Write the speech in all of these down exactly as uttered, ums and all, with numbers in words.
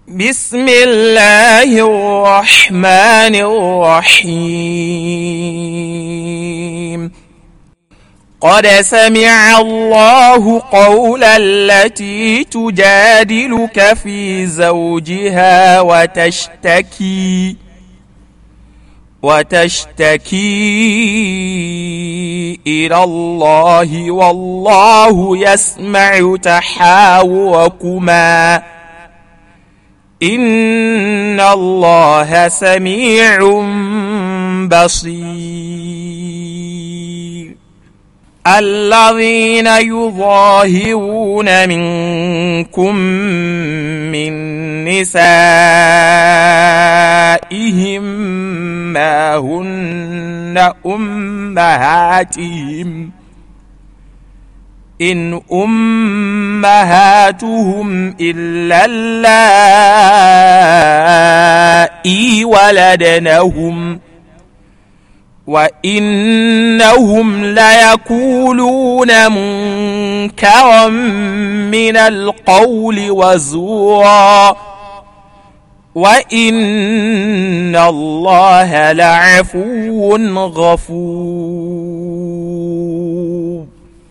بسم الله الرحمن الرحيم. قد سمع الله قول التي تجادلك في زوجها وتشتكي وتشتكي إلى الله والله يسمع تحاوركما إن الله سميع بصير. الذين يظاهرون منكم من نسائهم ما هن أمهاتهم إن أمهاتهم إلا اللائي ولدنهم وإنهم ليقولون منكرا من القول وزورا وإن الله لعفو غفور.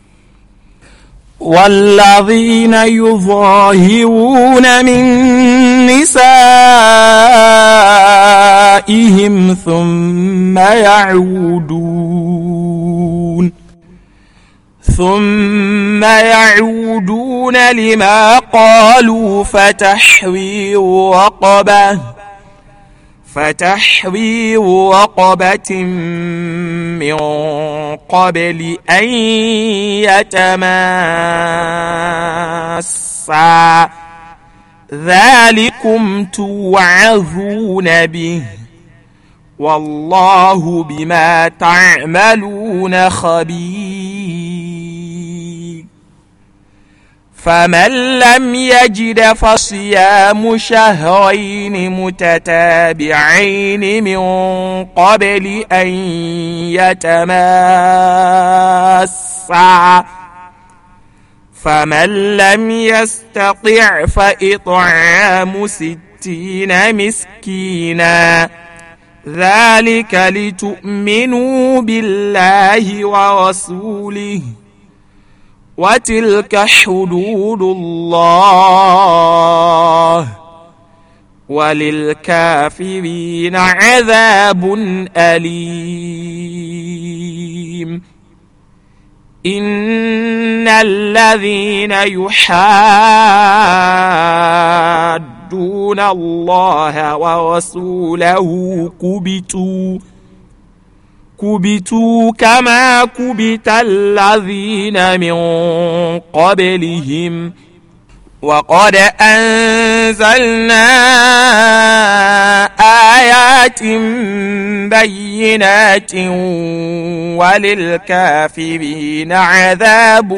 والذين يظاهرون من نسائهم ثم يعودون ثم يعودون لما قالوا فتحرير رقبة فتحرير رقبة من قبل أن يتماسا ذلكم توعظون به والله بما تعملون خبير. فمن لم يجد فصيام شهرين متتابعين من قبل أن يتماسا فمن لم يستطع فإطعام ستين مسكينا ذلك لتؤمنوا بالله ورسوله وتلك حدود الله وللكافرين عذاب أليم. إن الذين يحادون الله ورسوله كبتوا كبتوا كما كبت الذين من قبلهم وقد أنزلنا آيات بينات وللكافرين عذاب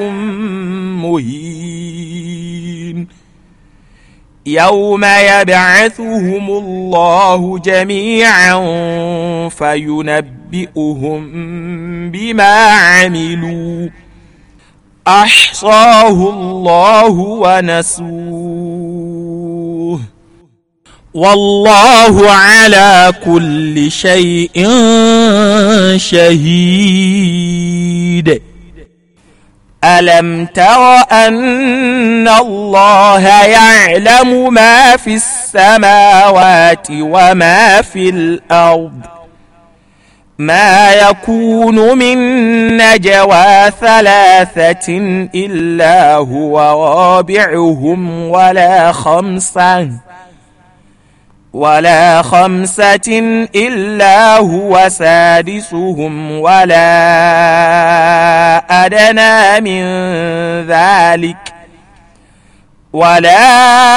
مهين. يوم يبعثهم الله جميعا فينبئهم بما عملوا أحصاه الله ونسوه والله على كل شيء شهيد. ألم تر أن الله يعلم ما في السماوات وما في الأرض ما يكون من نجوى ثلاثة إلا هو رابعهم ولا خمسة ولا خمسة إلا هو سادسهم ولا أدنى من ذلك ولا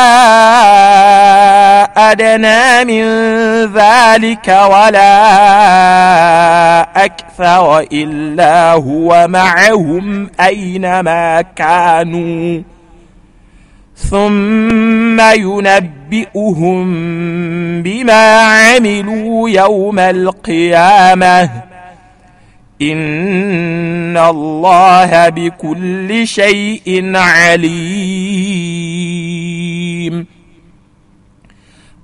أدنى من ذلك ولا أكثر إلا هو معهم أينما كانوا ثم ينبئهم بما عملوا يوم القيامة إن الله بكل شيء عليم.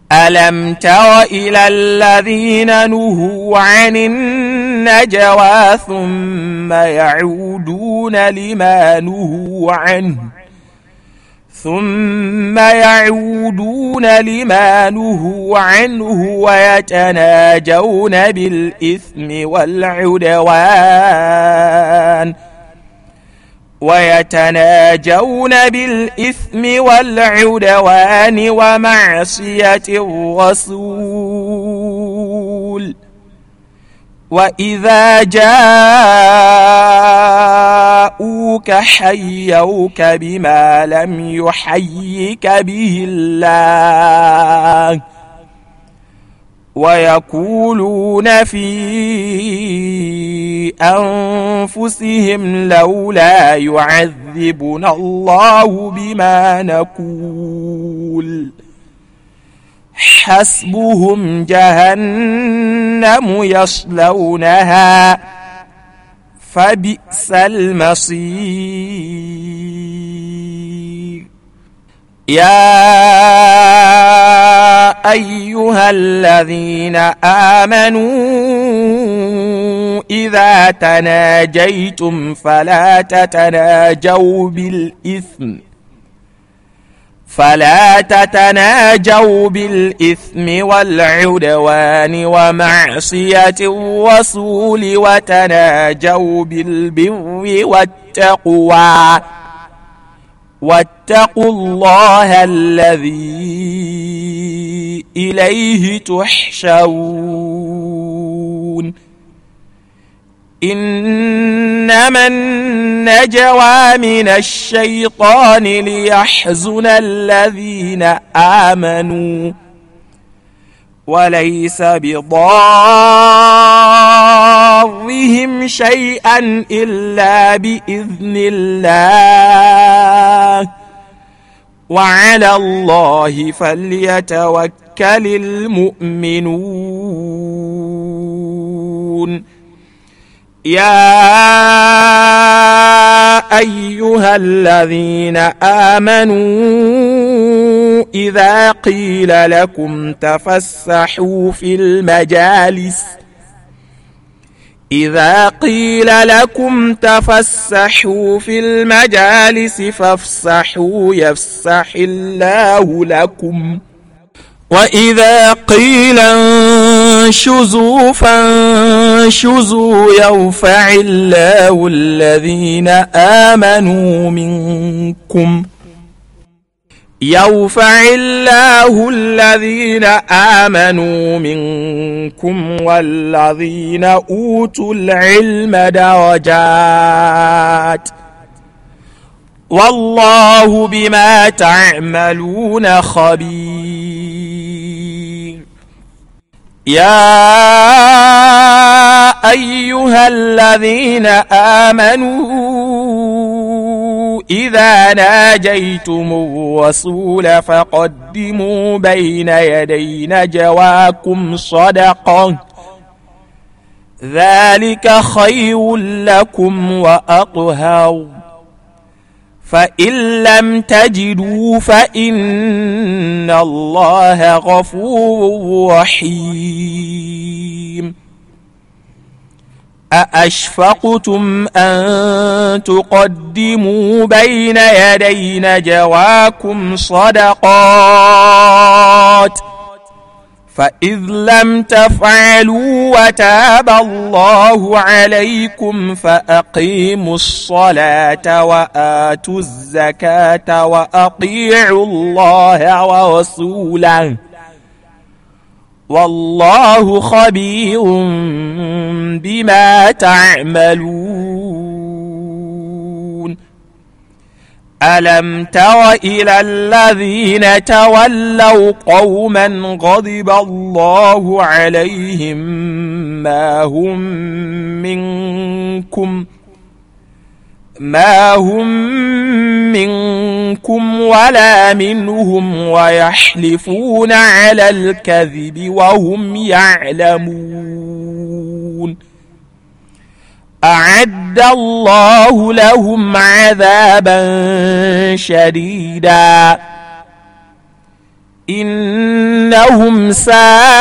ألم تر إلى الذين نهوا عن النجوى ثم يعودون لما نهوا عنه ثم يعودون لما نهوا عنه ويتناجون بالإثم والعدوان ويتناجون بالإثم والعدوان ومعصية الرسول وإذا جاءوك حيوك بما لم يحيك به الله ويقولون في أنفسهم لولا يعذبنا الله بما نقول حسبهم جهنم يصلونها فبئس المصير. يا أيها الذين آمنوا إذا تناجيتم فلا تتناجوا بالإثم فلا تتناجوا بالإثم والعدوان ومعصية الرسول وتناجوا بالبر والتقوى واتقوا الله الذي إليه تحشرون. إنما النجوى من الشيطان ليحزن الذين آمنوا وليس بضارهم شيئا إلا بإذن الله وعلى الله فليتوكل المؤمنون. يا أيها الذين آمنوا إذا قيل لكم تفسحوا في المجالس إذا قيل لكم تفسحوا في المجالس فافسحوا يفسح الله لكم وإذا قيل انشزوا فانشزوا يرفع الله الذين آمنوا منكم يرفع الله الذين آمنوا منكم والذين أوتوا العلم درجات والله بما تعملون خبير. يا أيها الذين آمنوا إذا ناجيتم الرسول فقدموا بين يدي نجواكم صدقة ذلك خير لكم وأطهر فإن لم تجدوا فإن الله غفور رحيم. أأشفقتم أن تقدموا بين يدي نجواكم صدقات فإذ لم تفعلوا وتاب الله عليكم فأقيموا الصلاة وآتوا الزكاة وأطيعوا الله ورسوله والله خبير بما تعملون. ألم تر إلى الذين تولوا قوما غضب الله عليهم ما هم منكم ما هم منكم ولا منهم ويحلفون على الكذب وهم يعلمون أعد الله لهم عذابا شديدا إن إنهم ساء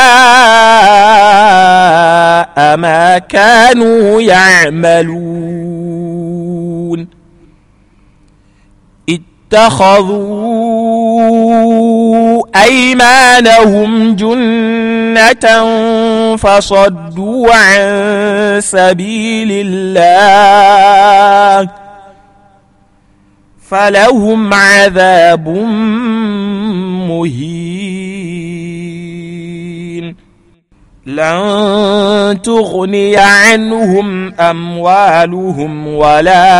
ما كانوا يعملون اتخذوا أيمانهم جنة فصدوا عن سبيل الله فلهم عذاب مهين لن تغني عنهم أموالهم ولا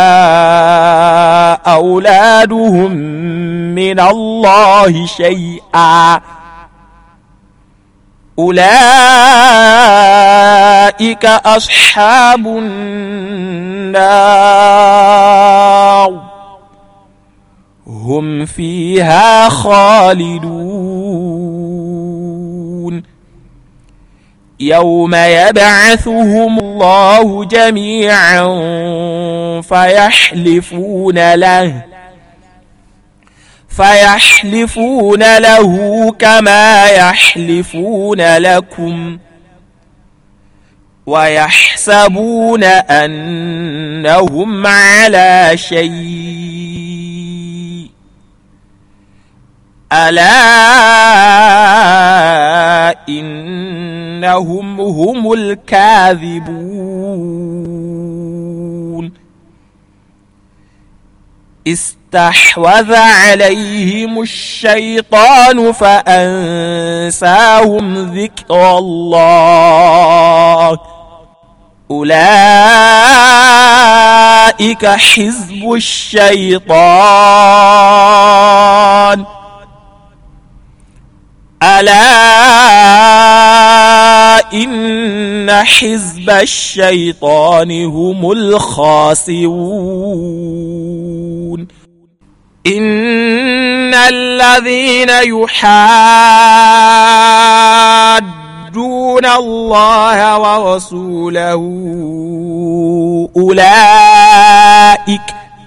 أولادهم من الله شيئا أولئك أصحاب النار هم فيها خالدون يوم يبعثهم الله جميعا فيحلفون له فيحلفون له كما يحلفون لكم ويحسبون أنهم على شيء ألا إنهم هم الكاذبون استحوذ عليهم الشيطان فأنساهم ذكر الله أولئك حزب الشيطان ألا إن حزب الشيطان هم الخاسرون إن الذين يحادون الله ورسوله أولئك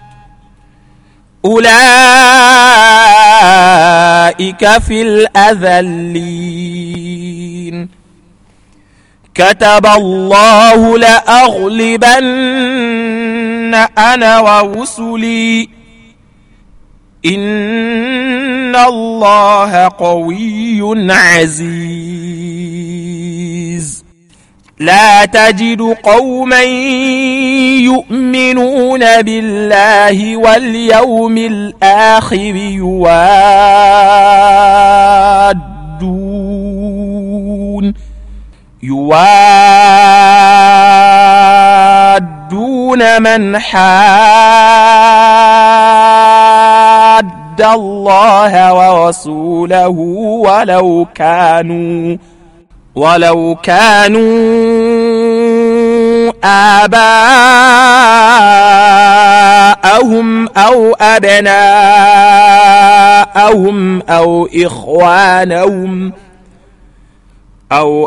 أولئك في الأذلين كتب الله لأغلبن أنا ورسلي إن الله قوي عزيز لا تجد قوما يؤمنون بالله واليوم الآخر يوادون يوادون من حاد الله ورسوله ولو كانوا ولو كانوا آباءهم أو أبناءهم أو إخوانهم أو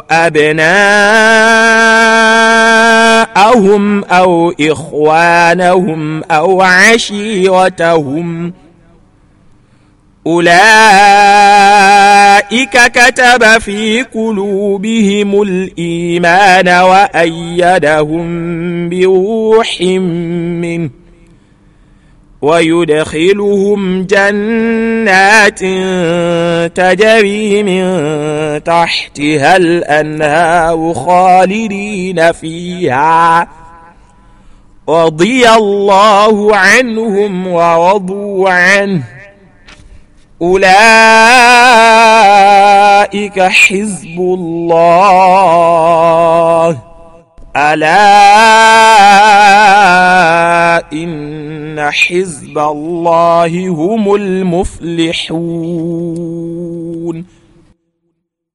أبناءهم أو إخوانهم أو عشيرتهم أولئك كتب في قلوبهم الإيمان وأيدهم بروح منه ويدخلهم جنات تجري من تحتها الأنهار خالدين فيها رضي الله عنهم ورضوا عنه أولئك حزب الله ألا إن حزب الله هم المفلحون